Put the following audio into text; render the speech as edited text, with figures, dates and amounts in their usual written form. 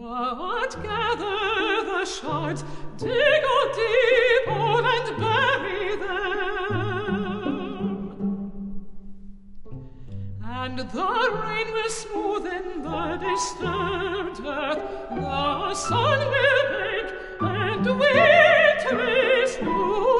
But gather the shards, dig all deeper and bury them, and the rain will smoothen the disturbed earth, the sun will bake, and winter is new.